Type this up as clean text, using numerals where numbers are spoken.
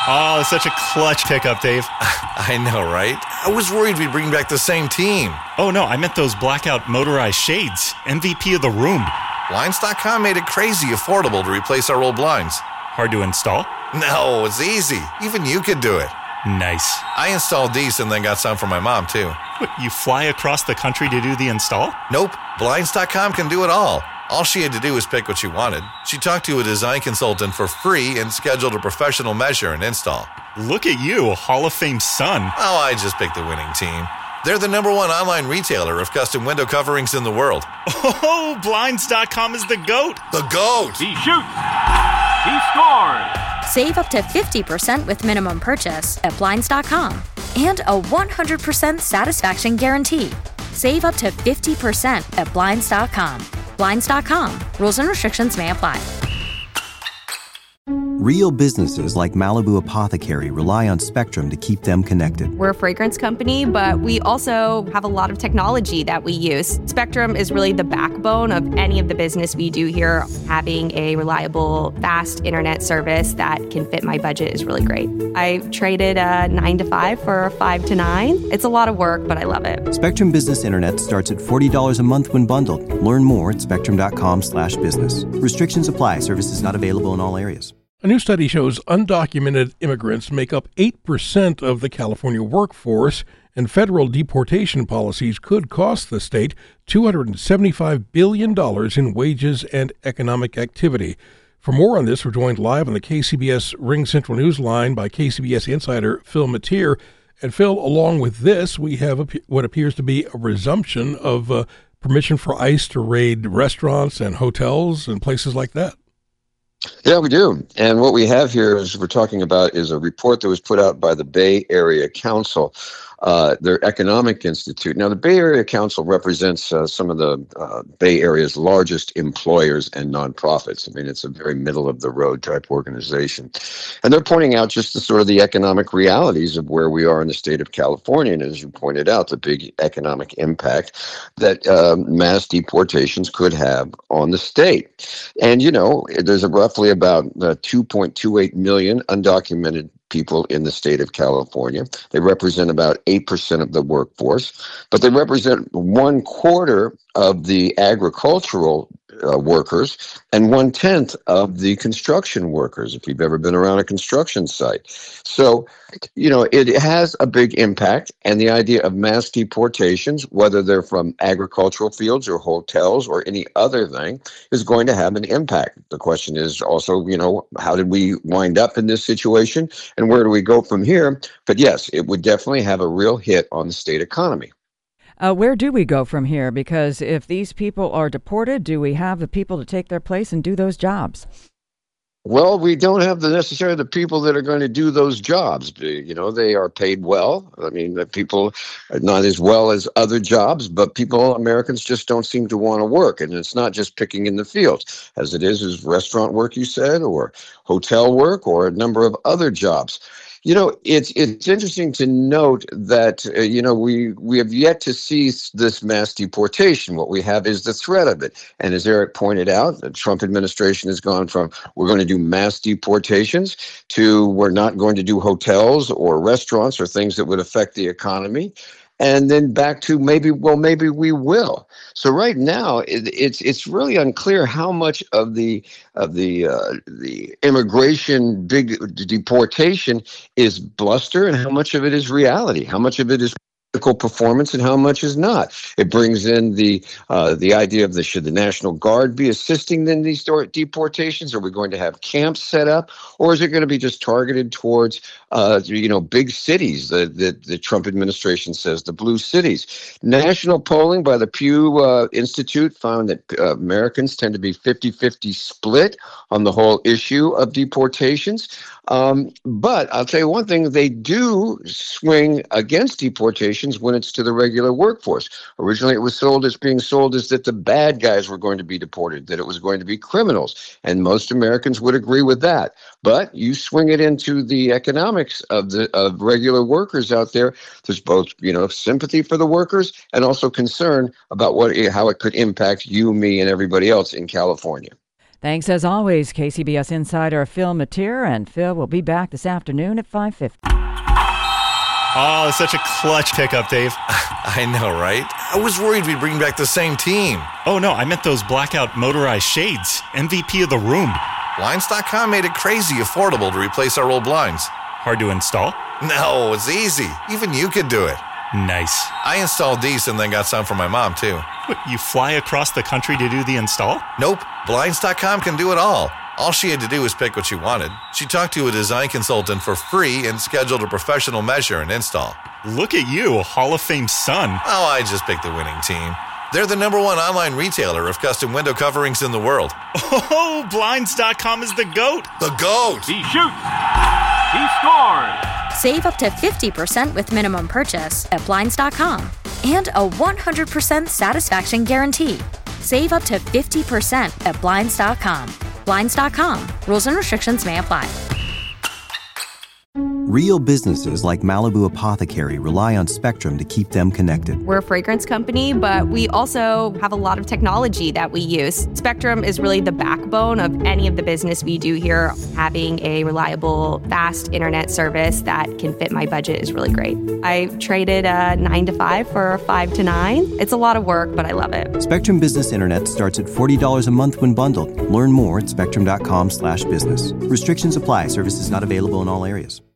Oh, such a clutch pickup, Dave. I know, right? I was worried we'd bring back the same team. Oh, no, I meant those blackout motorized shades. MVP of the room. Blinds.com made it crazy affordable to replace our old blinds. Hard to install? No, it's easy. Even you could do it. Nice. I installed these and then got some for my mom, too. What, you fly across the country to do the install? Nope. Blinds.com can do it all. All she had to do was pick what she wanted. She talked to a design consultant for free and scheduled a professional measure and install. Look at you, a Hall of Fame son. Oh, I just picked the winning team. They're the #1 online retailer of custom window coverings in the world. Oh, Blinds.com is the GOAT. The GOAT! He shoots. He scores. Save up to 50% with minimum purchase at Blinds.com. And a 100% satisfaction guarantee. Save up to 50% at Blinds.com. Blinds.com. Rules and restrictions may apply. Real businesses like Malibu Apothecary rely on Spectrum to keep them connected. We're a fragrance company, but we also have a lot of technology that we use. Spectrum is really the backbone of any of the business we do here. Having a reliable, fast internet service that can fit my budget is really great. I traded a 9 to 5 for a 5 to 9. It's a lot of work, but I love it. Spectrum Business Internet starts at $40 a month when bundled. Learn more at spectrum.com/business. Restrictions apply. Services not available in all areas. A new study shows undocumented immigrants make up 8% of the California workforce, and federal deportation policies could cost the state $275 billion in wages and economic activity. For more on this, we're joined live on the KCBS Ring Central News line by KCBS insider Phil Matier. And Phil, along with this, we have what appears to be a resumption of permission for ICE to raid restaurants and hotels and places like that. Yeah, we do. And what we have here is we're talking about is a report that was put out by the Bay Area Council, their Economic Institute. Now, the Bay Area Council represents some of the Bay Area's largest employers and nonprofits. I mean, it's a very middle-of-the-road type organization. And they're pointing out just the sort of the economic realities of where we are in the state of California. And as you pointed out, the big economic impact that mass deportations could have on the state. And, you know, there's roughly about 2.28 million undocumented people in the state of California. They represent about 8% of the workforce, but they represent 1/4 of the agricultural workers and 1/10 of the construction workers, if you've ever been around a construction site. So, you know, it has a big impact, and the idea of mass deportations, whether they're from agricultural fields or hotels or any other thing, is going to have an impact. The question is also, you know, how did we wind up in this situation and where do we go from here? But yes, it would definitely have a real hit on the state economy. Where do we go from here? Because if these people are deported, do we have the people to take their place and do those jobs? Well, we don't have necessarily the people that are going to do those jobs. You know, they are paid well. I mean, the people are not as well as other jobs, but Americans just don't seem to want to work. And it's not just picking in the fields, as it is restaurant work, you said, or hotel work, or a number of other jobs. You know, it's interesting to note that, you know, we have yet to see this mass deportation. What we have is the threat of it. And as Eric pointed out, the Trump administration has gone from we're going to do mass deportations to we're not going to do hotels or restaurants or things that would affect the economy. And then back to maybe we will. So right now, it's really unclear how much of the immigration big deportation is bluster and how much of it is reality. How much of it is political performance and how much is not. It brings in the idea of should the National Guard be assisting in these deportations? Are we going to have camps set up, or is it going to be just targeted towards big cities? The Trump administration says the blue cities. National polling by the Pew Institute found that Americans tend to be 50-50 split on the whole issue of deportations. But I'll tell you one thing, they do swing against deportations when it's to the regular workforce. Originally, it was being sold as that the bad guys were going to be deported, that it was going to be criminals. And most Americans would agree with that. But you swing it into the economics of regular workers out there, there's both, sympathy for the workers and also concern about how it could impact you, me, and everybody else in California. Thanks as always, KCBS insider Phil Matier, and Phil will be back this afternoon at 5:50. Oh, such a clutch pickup, Dave. I know, right? I was worried we'd bring back the same team. Oh, no, I meant those blackout motorized shades. MVP of the room. Blinds.com made it crazy affordable to replace our old blinds. Hard to install? No, it's easy. Even you could do it. Nice. I installed these and then got some for my mom, too. What, you fly across the country to do the install? Nope. Blinds.com can do it all. All she had to do was pick what she wanted. She talked to a design consultant for free and scheduled a professional measure and install. Look at you, a Hall of Fame son. Oh, I just picked the winning team. They're the #1 online retailer of custom window coverings in the world. Oh, Blinds.com is the GOAT. The GOAT! He shoots. He scores. Save up to 50% with minimum purchase at Blinds.com. And a 100% satisfaction guarantee. Save up to 50% at Blinds.com. Blinds.com. Rules and restrictions may apply. Real businesses like Malibu Apothecary rely on Spectrum to keep them connected. We're a fragrance company, but we also have a lot of technology that we use. Spectrum is really the backbone of any of the business we do here. Having a reliable, fast internet service that can fit my budget is really great. I traded a 9 to 5 for a 5 to 9. It's a lot of work, but I love it. Spectrum Business Internet starts at $40 a month when bundled. Learn more at spectrum.com/business. Restrictions apply. Services not available in all areas.